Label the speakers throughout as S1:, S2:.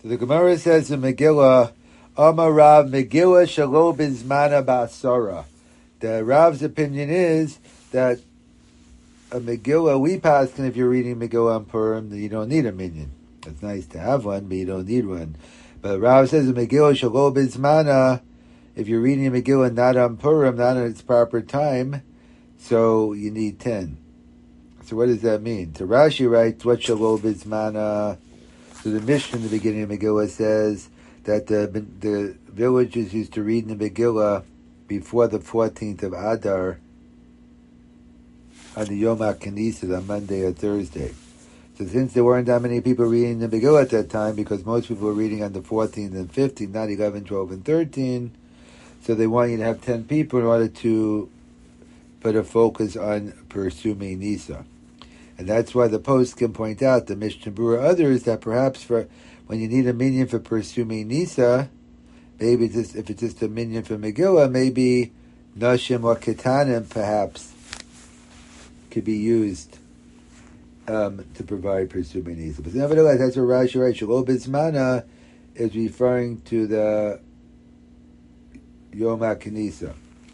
S1: So the Gemara says in Megillah, Amar Rav Megillah Shalo Bizmana Basara. The Rav's opinion is that a Megillah, we pass, and if you're reading Megillah on Purim, then you don't need a minyan. It's nice to have one, but you don't need one. But Rav says in Megillah Shalo Bizmana, if you're reading a Megillah not on Purim, not at its proper time, so you need 10. So what does that mean? So Rashi writes, what Shalo Bizmana? So the Mishnah in the beginning of Megillah says that the villagers used to read in the Megillah before the 14th of Adar on the Yom HaKnesset, on Monday or Thursday. So since there weren't that many people reading the Megillah at that time, because most people were reading on the 14th and 15th, not 11, 12, and 13, so they want you to have 10 people in order to put a focus on Persumei Nisa. And that's why the post can point out, the Mishnah Berurah, others, that perhaps for when you need a minyan for Persumei Nisa, maybe if it's just a minyan for Megillah, maybe Nashim or Ketanim perhaps could be used to provide Persumei Nisa. But nevertheless, that's what Rashi writes. Shelo Bizmana is referring to the Yom HaKnesset.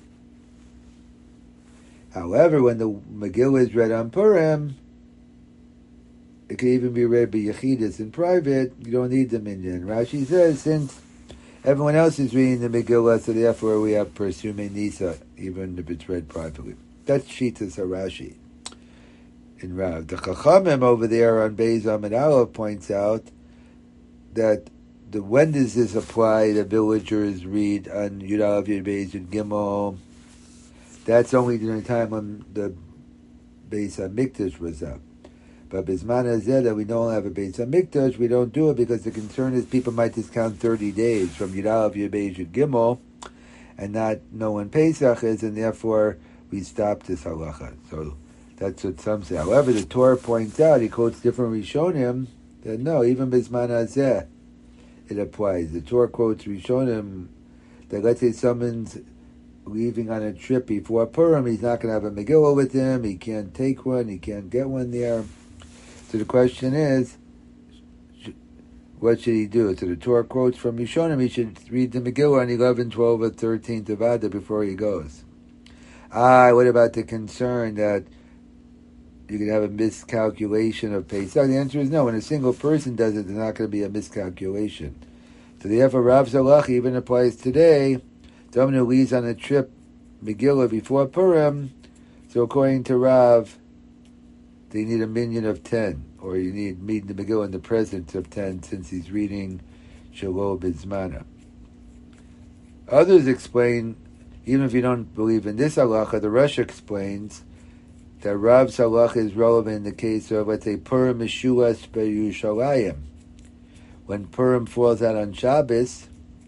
S1: However, when the Megillah is read on Purim, it can even be read by Yechidus in private. You don't need the minyan. Rashi says, since everyone else is reading the Megillah, so therefore we have Persumei Nisa, even if it's read privately. That's Shitas HaRashi in Rav. The Chachamim over there on Beis Amid Aleph points out that when does this apply? The villagers read on Yud Aleph, Yud Beis, Yud Gimel. That's only during the time when the Beis HaMikdash was up. But Bizman Hazeh, that we don't have a Beis HaMikdash, we don't do it because the concern is people might discount 30 days from Yud Aleph, Yud Beis, Yud Gimel, and not know when Pesach is, and therefore we stop this halacha. So that's what some say. However, the Torah points out, he quotes different Rishonim, that no, even Bizman Hazeh, it applies. The Torah quotes Rishonim that let's say someone's leaving on a trip before Purim, he's not going to have a Megillah with him, he can't take one, he can't get one there. So the question is, what should he do? So the Torah quotes from Rishonim, he should read the Megillah on 11, 12, or 13th of Adar before he goes. What about the concern that you could have a miscalculation of Pesach? The answer is no. When a single person does it, there's not going to be a miscalculation. So therefore, Rav Zalach even applies today. Someone who leaves on a trip Megillah before Purim, so according to Rav, they need a minyan of 10, or you need meet the Megillah in the presence of 10, since he's reading Shelo Bizmana. Others explain, even if you don't believe in this halacha, the Rosh explains that Rav's halacha is relevant in the case of, let's say, Purim Meshulas B'Yushalayim. When Purim falls out on Shabbos,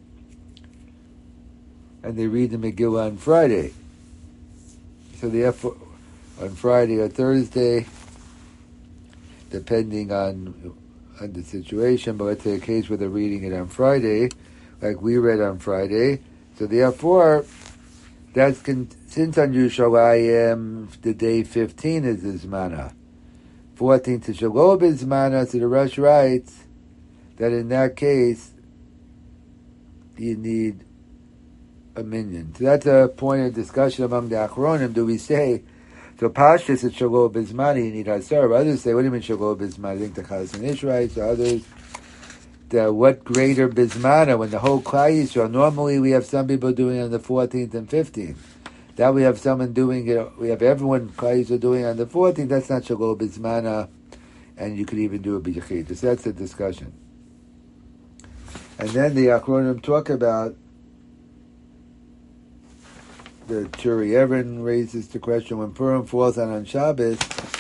S1: and they read the Megillah on Friday. So therefore, on Friday or Thursday, depending on the situation, but let's say a case where they're reading it on Friday, like we read on Friday. So therefore, since on Yerushalayim, the day 15 is Zmana. 14th is Shelo Bizmana, so the Rosh writes that in that case, you need a minyan. So that's a point of discussion among the Achronim. Do we say, so Pashtus is Shelo Bizmana, you need Hasar. Others say, what do you mean Shelo Bizmana? I think the Chazon Ish writes, or others, what greater Bizmana, when the whole Klal Yisrael, normally we have some people doing it on the 14th and 15th. Now we have someone doing it, we have everyone Klal Yisrael doing it on the 14th, that's not Shelo Bizmana, and you could even do a B'Yechid. So that's the discussion. And then the Achronim talk about, the Turi Evin raises the question, when Purim falls on Shabbos,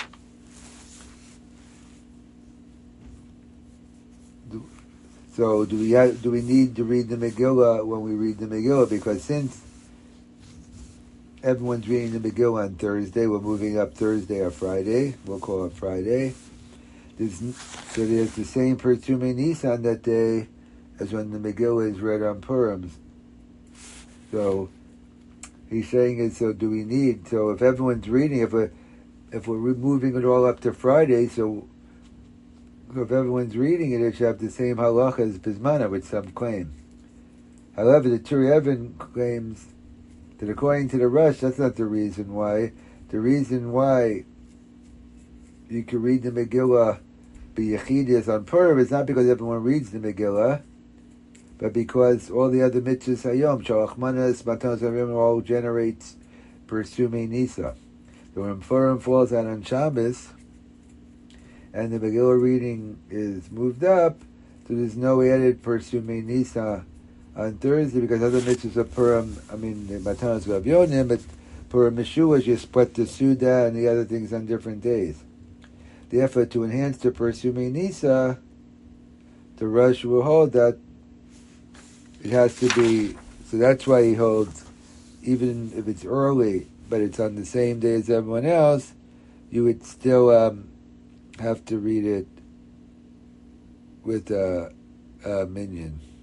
S1: so do we need to read the Megillah when we read the Megillah? Because since everyone's reading the Megillah on Thursday, we're moving up Thursday or Friday, we'll call it Friday, there's the same Persumei Nisa on that day as when the Megillah is read on Purim. So he's saying it, so do we need, so if everyone's reading, if we're moving it all up to Friday, so So if everyone's reading it, it should have the same halacha as Bismana, which some claim. However, the Turi Even claims that according to the Rush, that's not the reason why. The reason why you can read the Megillah b'yechidus on Purim is not because everyone reads the Megillah, but because all the other mitzvahs hayom, shalach manas, matanos havim, all generates Persumei Nisa. So when Purim falls out on Shabbos, and the Megillah reading is moved up, so there's no added Persumei Nisa on Thursday, because other mitzvahs of Purim, the Matanos Gavyonim, but Purim Meshuash, you split the Suda and the other things on different days. Therefore, to enhance the Persumei Nisa, the Rosh will hold that it has to be, so that's why he holds, even if it's early, but it's on the same day as everyone else, you would still have to read it with a minyan.